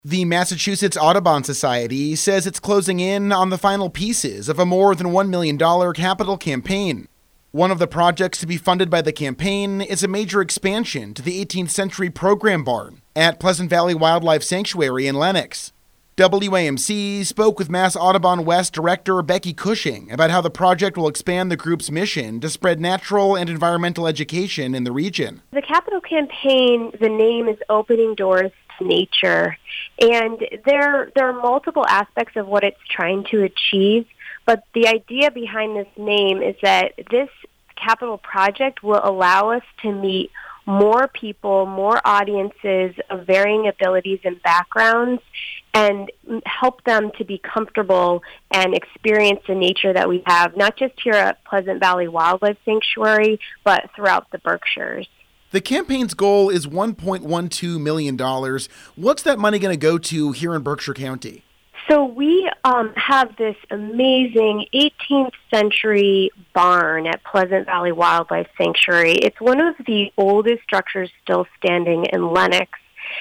The Massachusetts Audubon Society says it's closing in on the final pieces of a more than $1 million capital campaign. One of the projects to be funded by the campaign is a major expansion to the 18th century program barn at Pleasant Valley Wildlife Sanctuary in Lenox. WAMC spoke with Mass Audubon West Director Becky Cushing about how the project will expand the group's mission to spread natural and environmental education in the region. The capital campaign, the name is Opening Doors to Nature, and there are multiple aspects of what it's trying to achieve, but the idea behind this name is that this capital project will allow us to meet more people, more audiences of varying abilities and backgrounds, and help them to be comfortable and experience the nature that we have, not just here at Pleasant Valley Wildlife Sanctuary, but throughout the Berkshires. The campaign's goal is $1.12 million. What's that money going to go to here in Berkshire County? So we have this amazing 18th century barn at Pleasant Valley Wildlife Sanctuary. It's one of the oldest structures still standing in Lenox.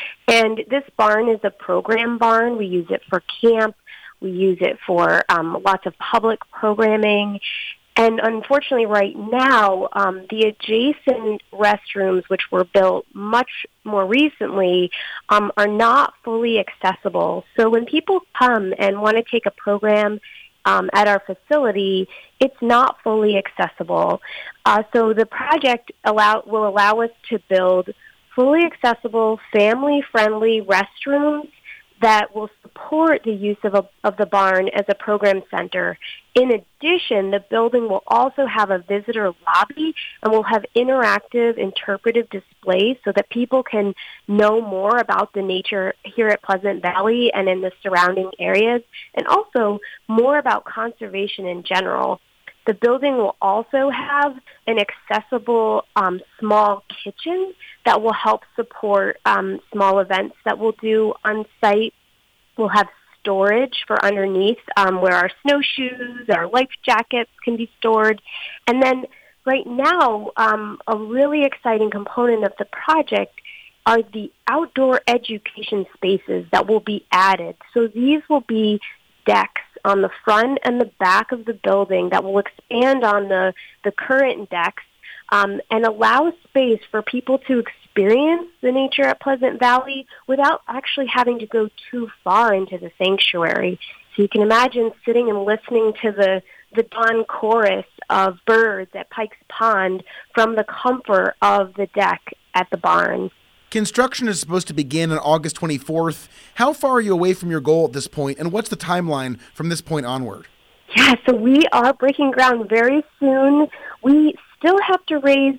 And this barn is a program barn. We use it for camp. We use it for lots of public programming. And unfortunately, right now, the adjacent restrooms, which were built much more recently, are not fully accessible. So when people come and want to take a program at our facility, it's not fully accessible. So the project will allow us to build fully accessible, family-friendly restrooms that will support the use of the barn as a program center. In addition, the building will also have a visitor lobby and will have interactive, interpretive displays so that people can know more about the nature here at Pleasant Valley and in the surrounding areas, and also more about conservation in general. The building will also have an accessible small kitchen that will help support small events that we'll do on site. We'll have storage for underneath where our snowshoes, our life jackets can be stored. And then right now, a really exciting component of the project are the outdoor education spaces that will be added. So these will be decks on the front and the back of the building that will expand on the current decks and allow space for people to experience the nature at Pleasant Valley without actually having to go too far into the sanctuary. So you can imagine sitting and listening to the dawn chorus of birds at Pike's Pond from the comfort of the deck at the barn. Construction is supposed to begin on August 24th. How far are you away from your goal at this point, and what's the timeline from this point onward? Yeah, so we are breaking ground very soon. We still have to raise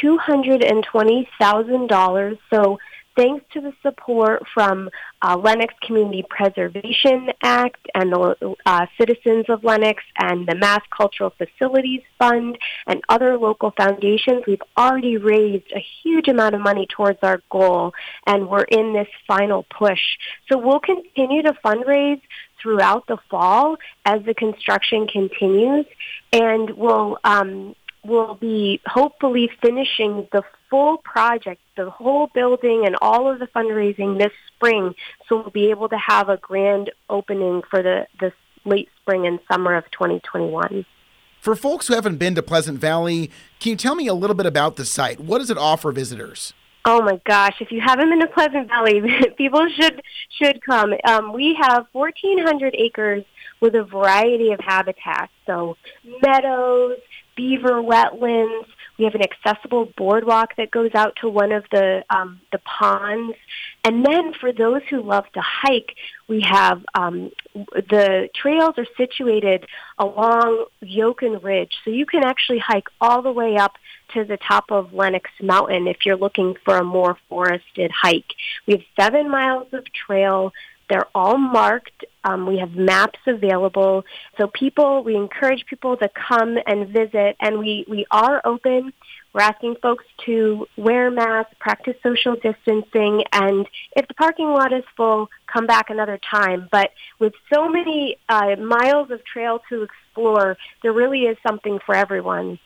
$220,000, so thanks to the support from Lenox Community Preservation Act and the citizens of Lenox and the Mass Cultural Facilities Fund and other local foundations, we've already raised a huge amount of money towards our goal, and we're in this final push. So we'll continue to fundraise throughout the fall as the construction continues, and we'll be hopefully finishing the full project, the whole building and all of the fundraising this spring, so we'll be able to have a grand opening for the late spring and summer of 2021. For folks who haven't been to Pleasant Valley, can you tell me a little bit about the site? What does it offer visitors? Oh my gosh, if you haven't been to Pleasant Valley, people should come. We have 1,400 acres with a variety of habitats, so meadows, beaver wetlands. We have an accessible boardwalk that goes out to one of the ponds. And then for those who love to hike, we have the trails are situated along Yoken Ridge. So you can actually hike all the way up to the top of Lenox Mountain if you're looking for a more forested hike. We have 7 miles of trail. They're all marked. We have maps available. So we encourage people to come and visit, and we are open. We're asking folks to wear masks, practice social distancing, and if the parking lot is full, come back another time. But with so many miles of trail to explore, there really is something for everyone.